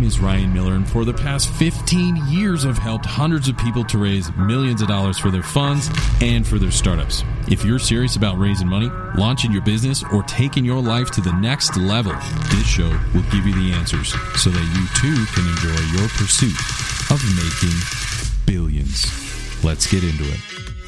is Ryan Miller, and for the past 15 years I've helped hundreds of people to raise millions of dollars for their funds and for their startups. If you're serious about raising money, launching your business, or taking your life to the next level, this show will give you the answers so that you too can enjoy your pursuit of making billions. Let's get into it.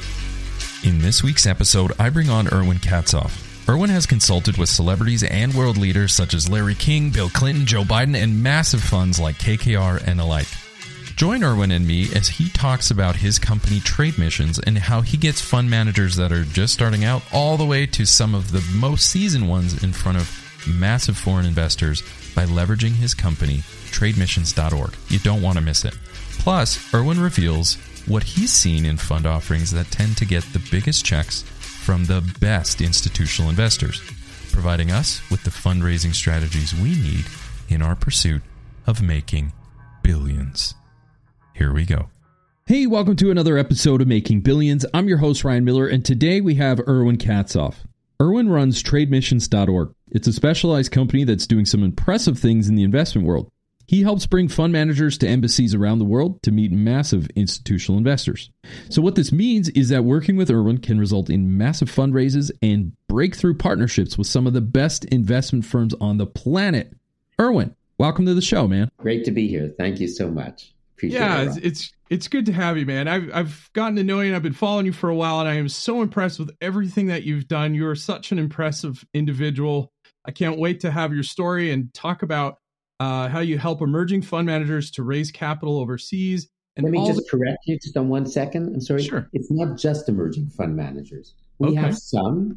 In this week's episode, I bring on Erwin Katzoff. Erwin has consulted with celebrities and world leaders such as Larry King, Bill Clinton, Joe Biden, and massive funds like KKR and alike. Join Erwin and me as he talks about his company Trade Missions and how he gets fund managers that are just starting out all the way to some of the most seasoned ones in front of massive foreign investors by leveraging his company, TradeMissions.org. You don't want to miss it. Plus, Erwin reveals what he's seen in fund offerings that tend to get the biggest checks from the best institutional investors, providing us with the fundraising strategies we need in our pursuit of making billions. Here we go. Hey, welcome to another episode of Making Billions. I'm your host, Ryan Miller, and today we have Erwin Katzoff. Erwin runs TradeMissions.org. It's a specialized company that's doing some impressive things in the investment world. He helps bring fund managers to embassies around the world to meet massive institutional investors. So what this means is that working with Erwin can result in massive fundraisers and breakthrough partnerships with some of the best investment firms on the planet. Erwin, welcome to the show, man. Great to be here. Thank you so much. Appreciate it. It's good to have you, man. I've gotten to know you and I've been following you for a while, and I am so impressed with everything that you've done. You're such an impressive individual. I can't wait to have your story and talk about how you help emerging fund managers to raise capital overseas. And let me just correct you just on 1 second. I'm sorry. Sure. It's not just emerging fund managers. We have some,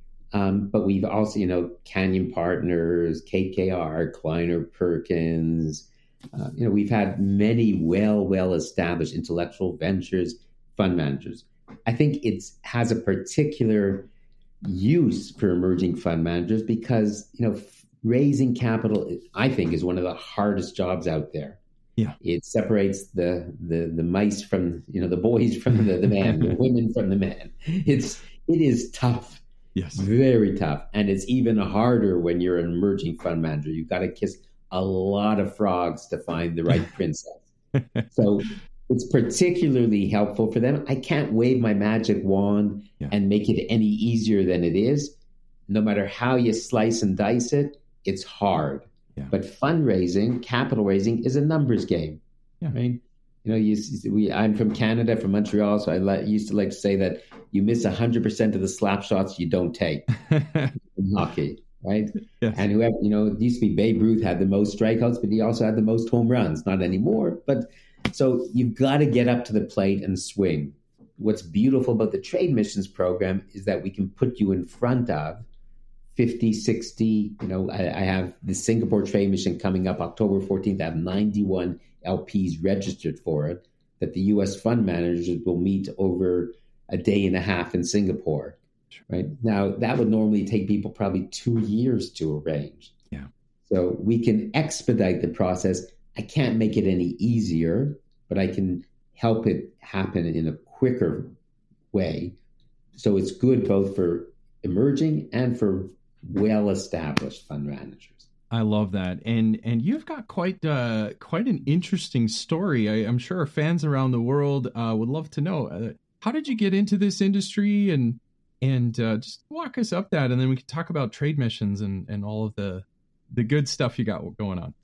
but we've also, Canyon Partners, KKR, Kleiner Perkins. We've had many well-established intellectual ventures fund managers. I think it has a particular use for emerging fund managers because, raising capital, I think, is one of the hardest jobs out there. Yeah, it separates the mice from the boys from the man, the women from the man. It is tough. Yes, very tough, and it's even harder when you're an emerging fund manager. You've got to kiss a lot of frogs to find the right princess. So it's particularly helpful for them. I can't wave my magic wand and make it any easier than it is. No matter how you slice and dice it, it's hard. Yeah. But fundraising, capital raising is a numbers game. Yeah. Right? I'm from Canada, from Montreal, so I used to like to say that you miss 100% of the slap shots you don't take in hockey, right? Yes. And whoever, it used to be Babe Ruth had the most strikeouts, but he also had the most home runs. Not anymore. But so you've got to get up to the plate and swing. What's beautiful about the Trade Missions program is that we can put you in front of 50, 60, I have the Singapore Trade Mission coming up October 14th. I have 91 LPs registered for it that the U.S. fund managers will meet over a day and a half in Singapore. Right now, that would normally take people probably 2 years to arrange. Yeah. So we can expedite the process. I can't make it any easier, but I can help it happen in a quicker way. So it's good both for emerging and for well-established fund managers. I love that, and you've got quite an interesting story. I'm sure our fans around the world would love to know. How did you get into this industry, and just walk us up that, and then we can talk about Trade Missions and all of the good stuff you got going on.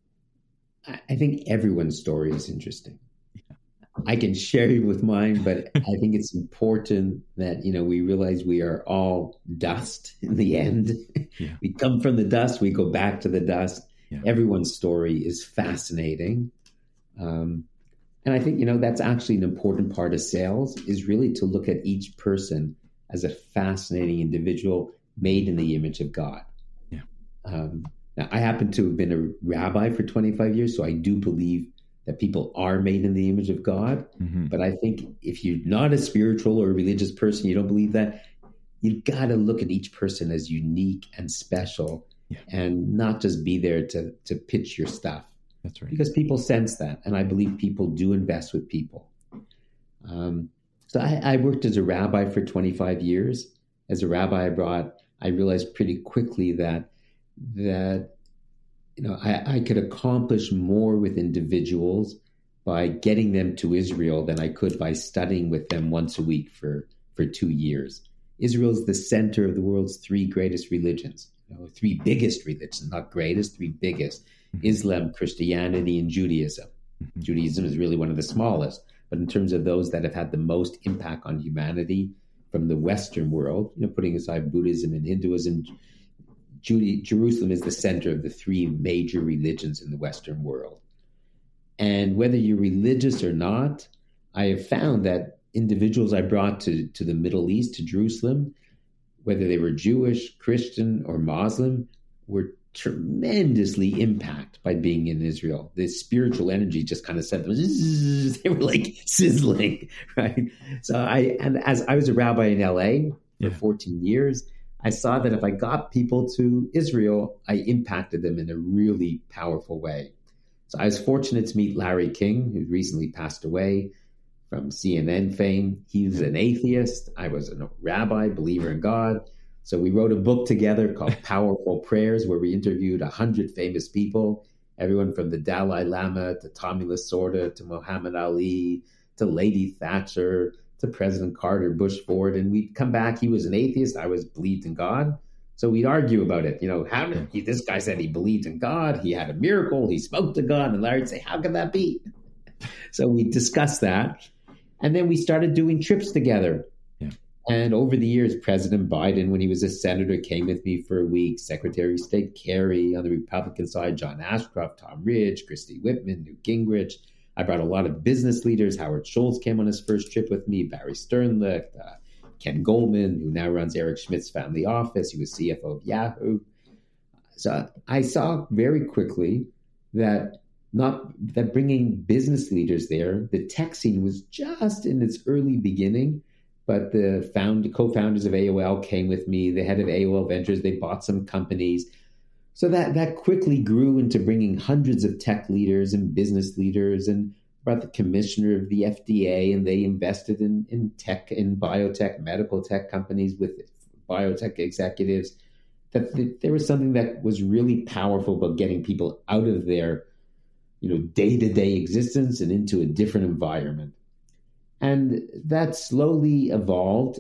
I think everyone's story is interesting. I can share you with mine, but I think it's important that, we realize we are all dust in the end. Yeah. We come from the dust, we go back to the dust. Yeah. Everyone's story is fascinating. And I think, that's actually an important part of sales, is really to look at each person as a fascinating individual made in the image of God. Yeah. Now, I happen to have been a rabbi for 25 years, so I do believe that people are made in the image of God. Mm-hmm. But I think if you're not a spiritual or a religious person, you don't believe that, you've got to look at each person as unique and special, and not just be there to pitch your stuff. That's right. Because people sense that. And I believe people do invest with people. So I worked as a rabbi for 25 years. As a rabbi abroad, I realized pretty quickly that I could accomplish more with individuals by getting them to Israel than I could by studying with them once a week for 2 years. Israel is the center of the world's three greatest religions, three biggest religions, not greatest, three biggest: Islam, Christianity, and Judaism. Judaism is really one of the smallest, but in terms of those that have had the most impact on humanity from the Western world, putting aside Buddhism and Hinduism, Jerusalem is the center of the three major religions in the Western world. And whether you're religious or not, I have found that individuals I brought to the Middle East, to Jerusalem, whether they were Jewish, Christian, or Muslim, were tremendously impacted by being in Israel. The spiritual energy just kind of set them, they were like sizzling, right? So as I was a rabbi in LA for 14 years, I saw that if I got people to Israel, I impacted them in a really powerful way. So I was fortunate to meet Larry King, who recently passed away from CNN fame. He was an atheist. I was a rabbi, believer in God. So we wrote a book together called Powerful Prayers, where we interviewed 100 famous people, everyone from the Dalai Lama to Tommy Lasorda to Muhammad Ali to Lady Thatcher to President Carter, Bush Ford. And we'd come back. He was an atheist. I believed in God. So we'd argue about it. How did this guy said he believed in God. He had a miracle. He spoke to God. And Larry'd say, how could that be? So we discussed that. And then we started doing trips together. Yeah. And over the years, President Biden, when he was a senator, came with me for a week. Secretary of State Kerry on the Republican side, John Ashcroft, Tom Ridge, Christie Whitman, Newt Gingrich. I brought a lot of business leaders. Howard Schultz came on his first trip with me, Barry Sternlicht, Ken Goldman, who now runs Eric Schmidt's family office. He was CFO of Yahoo. So I saw very quickly that bringing business leaders there, the tech scene was just in its early beginning, but the co-founders of AOL came with me, the head of AOL Ventures, they bought some companies. So that quickly grew into bringing hundreds of tech leaders and business leaders, and brought the commissioner of the FDA, and they invested in tech, in biotech, medical tech companies with biotech executives. That there was something that was really powerful about getting people out of their day-to-day existence and into a different environment. And that slowly evolved.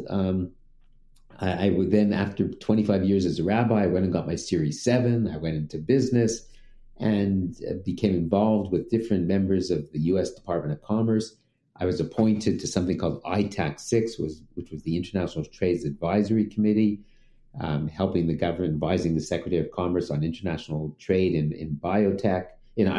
I would then, after 25 years as a rabbi, I went and got my Series 7. I went into business and became involved with different members of the U.S. Department of Commerce. I was appointed to something called ITAC 6, which was the International Trades Advisory Committee, helping the government, advising the Secretary of Commerce on international trade in biotech,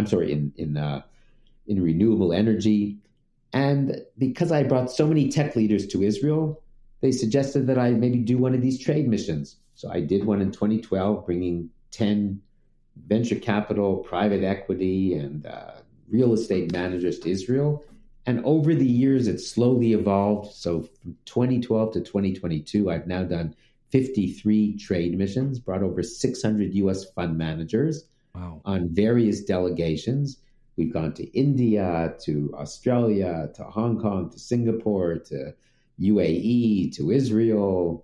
in renewable energy. And because I brought so many tech leaders to Israel, they suggested that I maybe do one of these trade missions. So I did one in 2012, bringing 10 venture capital, private equity, and real estate managers to Israel. And over the years, it slowly evolved. So from 2012 to 2022, I've now done 53 trade missions, brought over 600 U.S. fund managers on various delegations. We've gone to India, to Australia, to Hong Kong, to Singapore, to UAE, to Israel,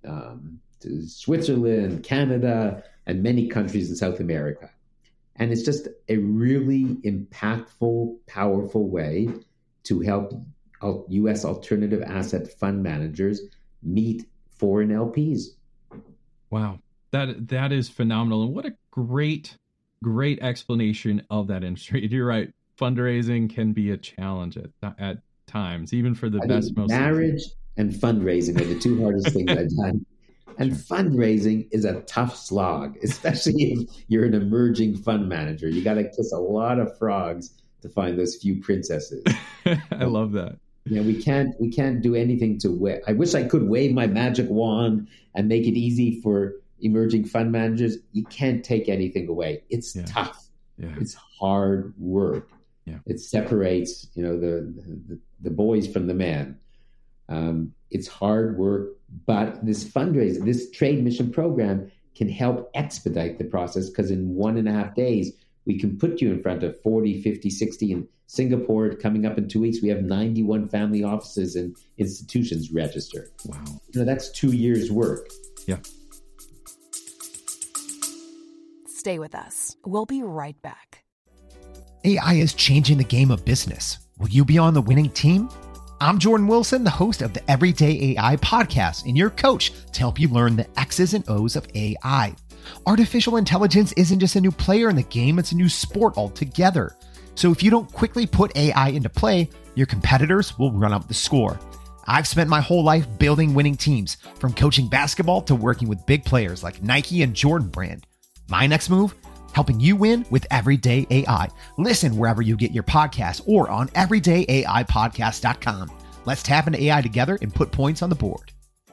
to Switzerland, Canada, and many countries in South America. And it's just a really impactful, powerful way to help U.S. alternative asset fund managers meet foreign LPs. Wow. That is phenomenal. And what a great explanation of that industry. You're right. Fundraising can be a challenge at times, even for the best. Marriage and fundraising are the two hardest things I've done. And fundraising is a tough slog, especially if you're an emerging fund manager. You got to kiss a lot of frogs to find those few princesses. I love that. We can't do anything to I wish I could wave my magic wand and make it easy for emerging fund managers. You can't take anything away. It's tough. Yeah. It's hard work. Yeah. It separates, the boys from the man. It's hard work, but this fundraising, this trade mission program can help expedite the process, because in 1.5 days, we can put you in front of 40, 50, 60 in Singapore. Coming up in 2 weeks, we have 91 family offices and institutions registered. Wow. That's 2 years' work. Yeah. Stay with us. We'll be right back. AI is changing the game of business. Will you be on the winning team? I'm Jordan Wilson, the host of the Everyday AI podcast, and your coach to help you learn the X's and O's of AI. Artificial intelligence isn't just a new player in the game, it's a new sport altogether. So if you don't quickly put AI into play, your competitors will run up the score. I've spent my whole life building winning teams, from coaching basketball to working with big players like Nike and Jordan Brand. My next move? Helping you win with Everyday AI. Listen wherever you get your podcasts or on everydayaipodcast.com. Let's tap into AI together and put points on the board.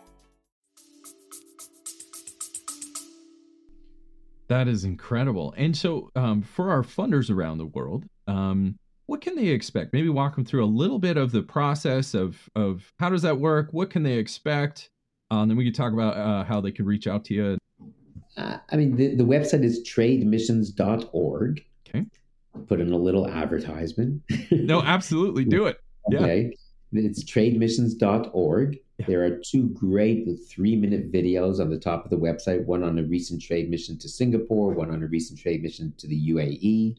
That is incredible. And so for our funders around the world, what can they expect? Maybe walk them through a little bit of the process of how does that work? What can they expect? Then we could talk about how they could reach out to you. The website is trademissions.org. Okay. Put in a little advertisement. No, absolutely. Do it. Okay. Yeah. It's trademissions.org. Yeah. There are 2 great 3-minute videos on the top of the website, one on a recent trade mission to Singapore, one on a recent trade mission to the UAE.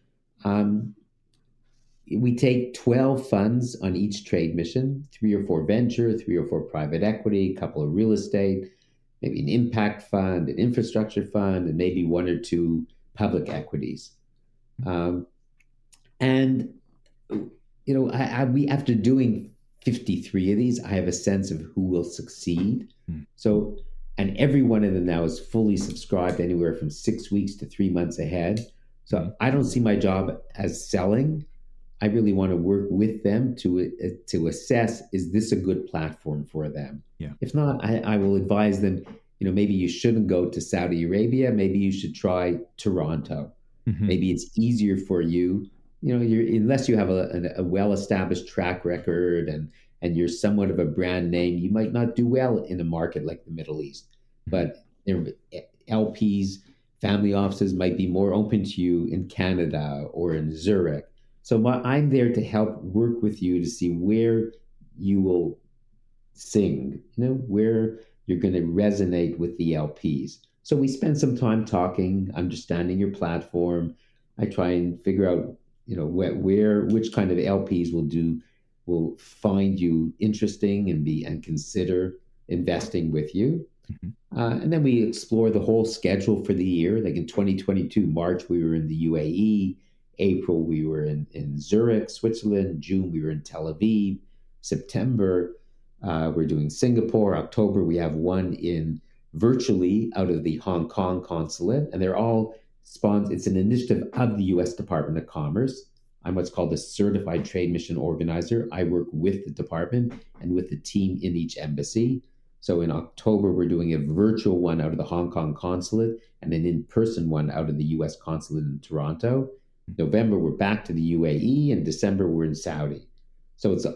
We take 12 funds on each trade mission, 3 or 4 venture, 3 or 4 private equity, a couple of real estate, maybe an impact fund, an infrastructure fund, and maybe 1 or 2 public equities. We after doing 53 of these, I have a sense of who will succeed. So, and every one of them now is fully subscribed anywhere from 6 weeks to 3 months ahead. So I don't see my job as selling. I really want to work with them to assess, is this a good platform for them? Yeah. If not, I will advise them, maybe you shouldn't go to Saudi Arabia. Maybe you should try Toronto. Mm-hmm. Maybe it's easier for you, unless you have a well-established track record and you're somewhat of a brand name, you might not do well in a market like the Middle East. But LPs, family offices might be more open to you in Canada or in Zurich. So I'm there to help work with you to see where you will sing, where you're going to resonate with the LPs. So we spend some time talking, understanding your platform. I try and figure out, which kind of LPs will find you interesting and consider investing with you. Mm-hmm. And then we explore the whole schedule for the year. Like in 2022, March, we were in the UAE. April, we were in Zurich, Switzerland. June, we were in Tel Aviv. September, we're doing Singapore. October, we have one in virtually out of the Hong Kong consulate. And they're all sponsored. It's an initiative of the U.S. Department of Commerce. I'm what's called a certified trade mission organizer. I work with the department and with the team in each embassy. So in October, we're doing a virtual one out of the Hong Kong consulate and an in-person one out of the U.S. consulate in Toronto. November, we're back to the UAE, and December, we're in Saudi. So it's,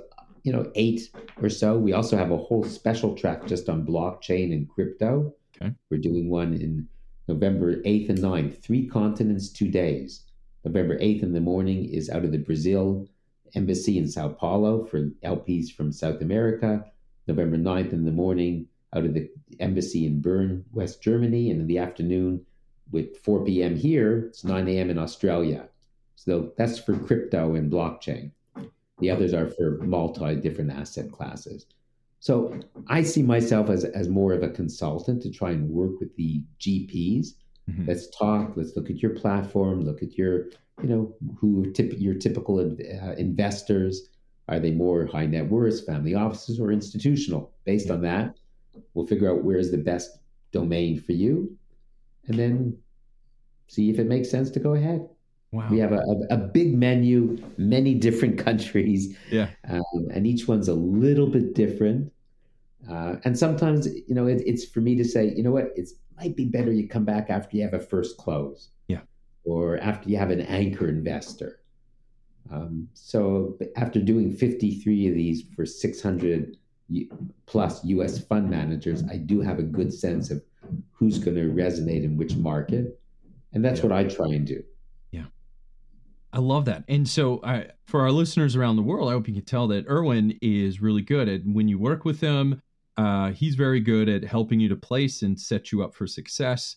8 or so. We also have a whole special track just on blockchain and crypto. Okay. We're doing one in November 8th and 9th, 3 continents, 2 days. November 8th in the morning is out of the Brazil embassy in Sao Paulo for LPs from South America. November 9th in the morning out of the embassy in Bern, West Germany. And in the afternoon with 4 p.m. here, it's 9 a.m. in Australia. So that's for crypto and blockchain. The others are for different asset classes. So I see myself as more of a consultant to try and work with the GPs. Mm-hmm. Let's talk. Let's look at your platform. Look at your, your typical investors. Are they more high net worth, family offices, or institutional? Based on that, we'll figure out where is the best domain for you, and then see if it makes sense to go ahead. Wow. We have a big menu, many different countries, and each one's a little bit different. And sometimes, it's for me to say, it might be better you come back after you have a first close, or after you have an anchor investor. So after doing 53 of these for 600 plus U.S. fund managers, I do have a good sense of who's going to resonate in which market, and that's what I try and do. I love that. And so for our listeners around the world, I hope you can tell that Erwin is really good at, when you work with him, he's very good at helping you to place and set you up for success.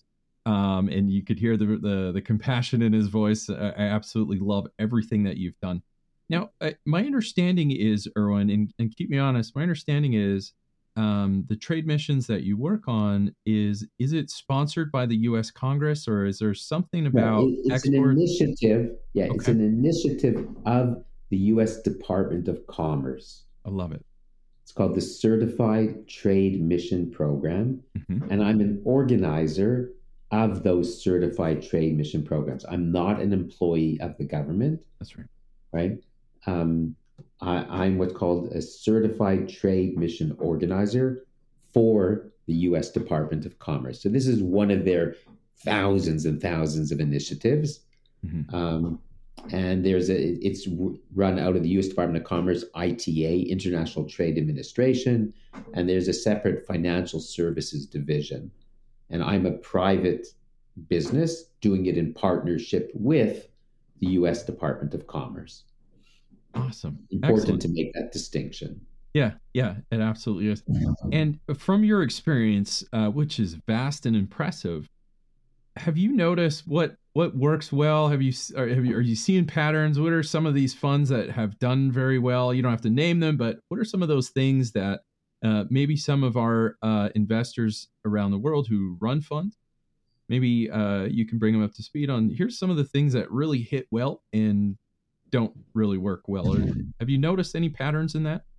and you could hear the compassion in his voice. I absolutely love everything that you've done. Now, my understanding is, Erwin, and keep me honest, my understanding is the trade missions that you work on, is it sponsored by the U.S. Congress, or is there something about it's export? an initiative. Yeah, Okay. It's an initiative of the U.S. Department of Commerce. I love it. It's called the Certified Trade Mission Program, and I'm an organizer of those certified trade mission programs. I'm not an employee of the government. That's right. Right? I'm what's called a certified trade mission organizer for the U.S. Department of Commerce. So this is one of their thousands and thousands of initiatives. And it's run out of the U.S. Department of Commerce, ITA, International Trade Administration, and there's a separate financial services division. And I'm a private business doing it in partnership with the U.S. Department of Commerce. Awesome. Important Excellent. to make that distinction. Yeah, it absolutely is. And from your experience, which is vast and impressive, have you noticed what works well? Are you seeing patterns? What are some of these funds that have done very well? You don't have to name them, but what are some of those things that maybe some of our investors around the world who run funds, maybe you can bring them up to speed on? Here's some of the things that really hit well and don't really work well. Or have you noticed any patterns in that?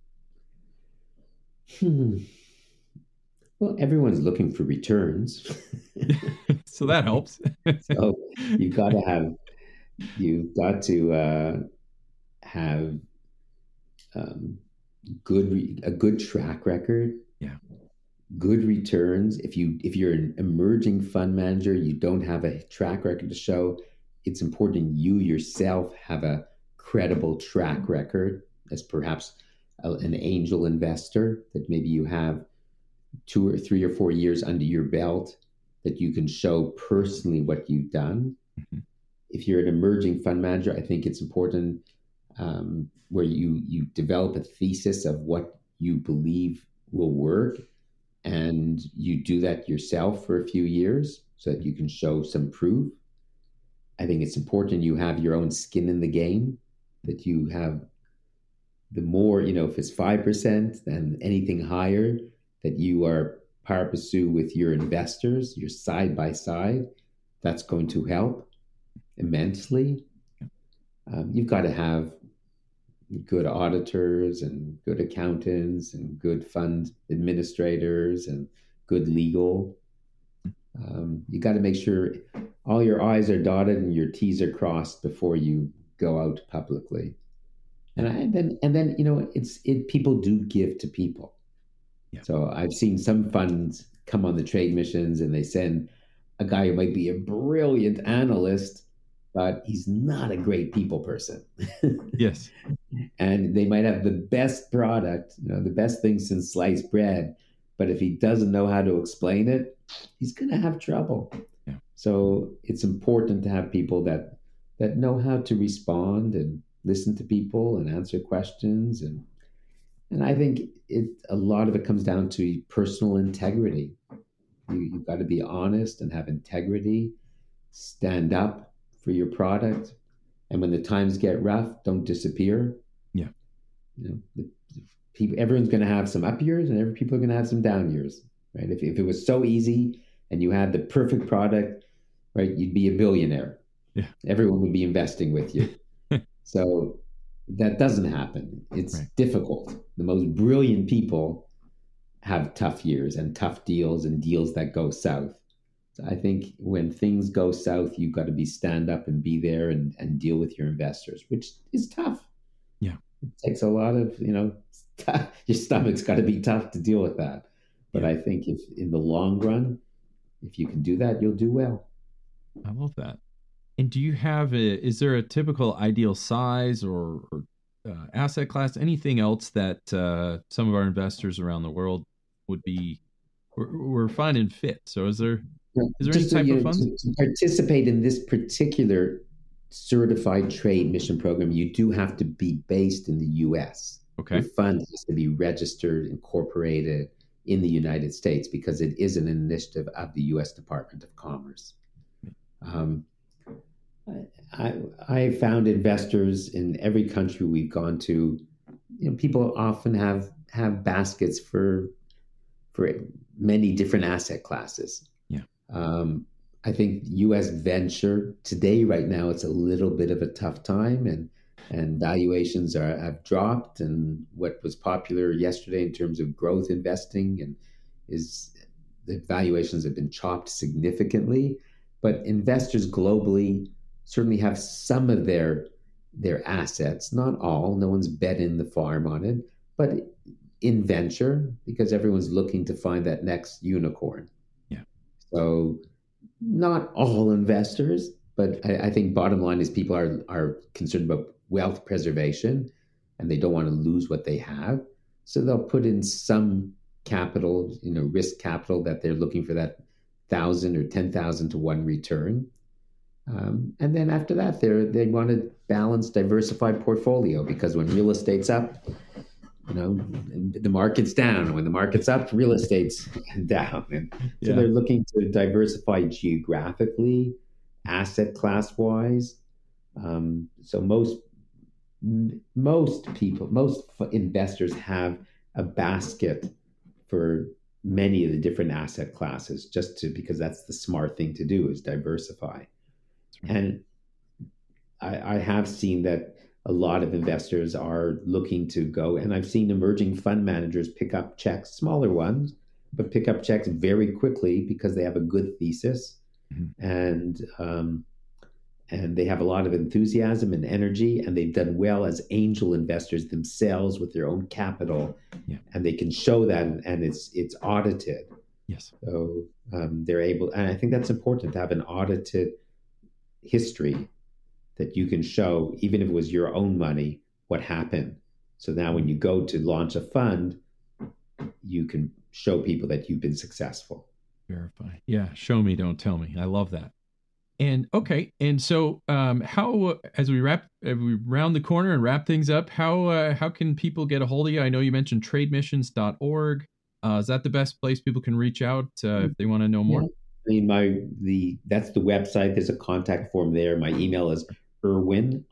Well, everyone's looking for returns. So that helps. So you've got to have a good track record. Yeah. Good returns. If you're an emerging fund manager, you don't have a track record to show. It's important you yourself have a credible track record as perhaps an angel investor, that maybe you have 2 or 3 or 4 years under your belt, that you can show personally what you've done. If you're an emerging fund manager, I think it's important where you develop a thesis of what you believe will work, and you do that yourself for a few years so that you can show some proof. I think it's important you have your own skin in the game, that you have the more, if it's 5% and anything higher, that you are par passu with your investors, you're side by side. That's going to help immensely. You've got to have good auditors and good accountants and good fund administrators and good legal. You got to make sure all your I's are dotted and your T's are crossed before you go out publicly. And then people do give to people. Yeah. So I've seen some funds come on the trade missions and they send a guy who might be a brilliant analyst, but he's not a great people person. Yes. And they might have the best product, the best thing since sliced bread, but if he doesn't know how to explain it, he's going to have trouble. Yeah. So it's important to have people that know how to respond and listen to people and answer questions. And I think a lot of it comes down to personal integrity. You've got to be honest and have integrity, stand up for your product. And when the times get rough, don't disappear. Yeah. Everyone's going to have some up years and people are going to have some down years, right? If it was so easy and you had the perfect product, right, you'd be a billionaire. Yeah. Everyone would be investing with you. So that doesn't happen. It's difficult. The most brilliant people have tough years and tough deals and deals that go south. So I think when things go south, you've got to stand up and be there and deal with your investors, which is tough. Yeah. It takes a lot of, your stomach's got to be tough to deal with that. But I think if in the long run, if you can do that, you'll do well. I love that. And do you have is there a typical ideal size or asset class, anything else that some of our investors around the world would be, we're finding fit? So is there any type of funds? To participate in this particular certified trade mission program, you do have to be based in the U.S. Okay. Your fund has to be registered, incorporated. in the United States because it is an initiative of the U.S. Department of Commerce. I found investors in every country we've gone to. People often have baskets for many different asset classes. Yeah. I think U.S. venture today, right now, it's a little bit of a tough time, and valuations have dropped. And what was popular yesterday in terms of growth investing is the valuations have been chopped significantly. But investors globally certainly have some of their assets, not all. No one's betting the farm on it, but in venture, because everyone's looking to find that next unicorn. Yeah. So not all investors, but I think bottom line is people are concerned about wealth preservation and they don't want to lose what they have. So they'll put in some capital, risk capital that they're looking for that 1,000 or 10,000 to 1 return. And then after that, they want a balanced, diversified portfolio, because when real estate's up, the market's down. And when the market's up, real estate's down. And so they're looking to diversify geographically, asset class wise. So most investors have a basket for many of the different asset classes, because that's the smart thing to do, is diversify. And I have seen that a lot of investors are looking to go, and I've seen emerging fund managers pick up checks, smaller ones, but pick up checks very quickly because they have a good thesis, and they have a lot of enthusiasm and energy, and they've done well as angel investors themselves with their own capital, and they can show that, and it's audited. Yes. So they're able, and I think that's important to have an audited history that you can show, even if it was your own money, what happened. So now when you go to launch a fund, you can show people that you've been successful. Verify. Yeah. Show me, don't tell me. I love that. And okay. And so how, as we round the corner and wrap things up, how can people get a hold of you? I know you mentioned trademissions.org. Is that the best place people can reach out if they want to know more? Yeah. I mean, that's the website. There's a contact form there. My email is Irwin,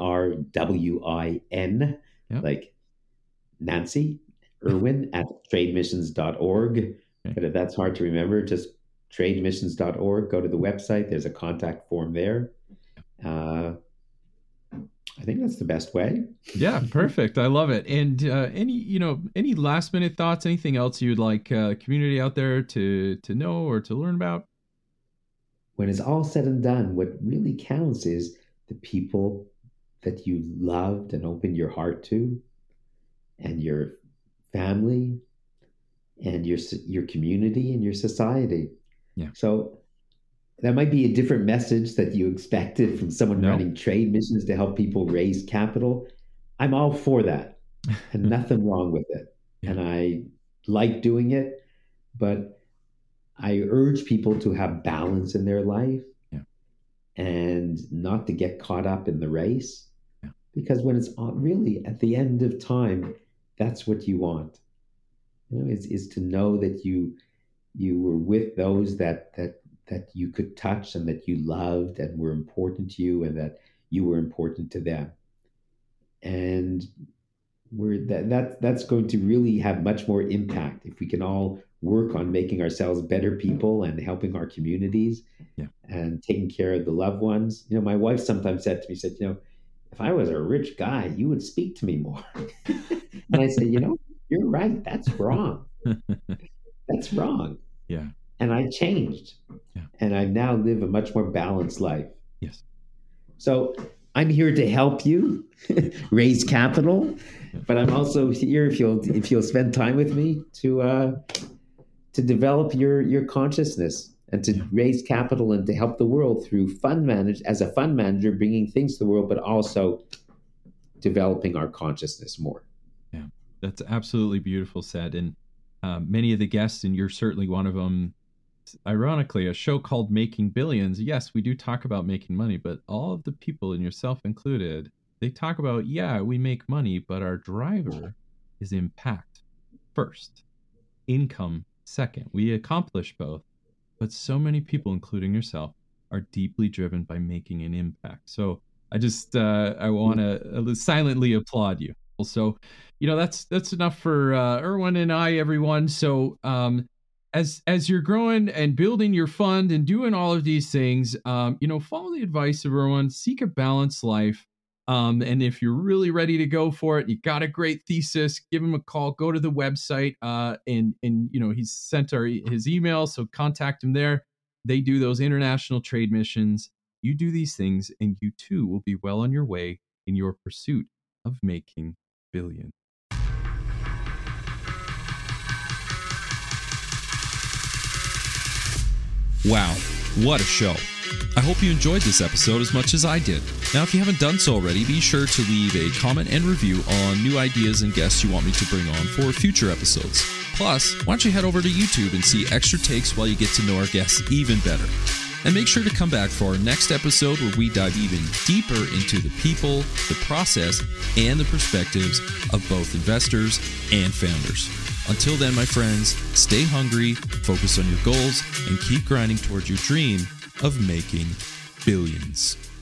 IRWIN, like Nancy, Irwin at trademissions.org. Okay. But if that's hard to remember, just trademissions.org. Go to the website. There's a contact form there. I think that's the best way. Yeah, perfect. I love it. And any last minute thoughts, anything else you'd like community out there to know or to learn about? When it's all said and done, what really counts is the people that you loved and opened your heart to, and your family, and your community and your society. Yeah. So that might be a different message that you expected from someone running trade missions to help people raise capital. I'm all for that, and nothing wrong with it. Yeah. And I like doing it, but I urge people to have balance in their life, and not to get caught up in the race, because when it's really at the end of time, that's what you want. Is to know that you were with those that you could touch, and that you loved and were important to you, and that you were important to them. And that's going to really have much more impact if we can all work on making ourselves better people and helping our communities, and taking care of the loved ones. My wife sometimes said to me, if I was a rich guy, you would speak to me more. And I said, you're right. That's wrong. That's wrong. Yeah. And I changed. Yeah. And I now live a much more balanced life. Yes. So I'm here to help you raise capital, but I'm also here if you'll spend time with me to develop your consciousness, and to raise capital, and to help the world through as a fund manager, bringing things to the world, but also developing our consciousness more. Yeah, that's absolutely beautiful said. And many of the guests, and you're certainly one of them, ironically, a show called Making Billions. Yes, we do talk about making money, but all of the people, and yourself included, they talk about, we make money, but our driver is impact first. income second. We accomplish both, but so many people, including yourself, are deeply driven by making an impact. So I just I want to silently applaud you. So, that's enough for Erwin and I, everyone. So as you're growing and building your fund and doing all of these things, follow the advice of Erwin, seek a balanced life. And if you're really ready to go for it, you got a great thesis, give him a call, go to the website, and he's sent his email, so contact him there. They do those international trade missions. You do these things, and you too will be well on your way in your pursuit of making billions. Wow, what a show. I hope you enjoyed this episode as much as I did. Now, if you haven't done so already, be sure to leave a comment and review on new ideas and guests you want me to bring on for future episodes. Plus, why don't you head over to YouTube and see extra takes while you get to know our guests even better. And make sure to come back for our next episode where we dive even deeper into the people, the process, and the perspectives of both investors and founders. Until then, my friends, stay hungry, focus on your goals, and keep grinding towards your dream of making billions.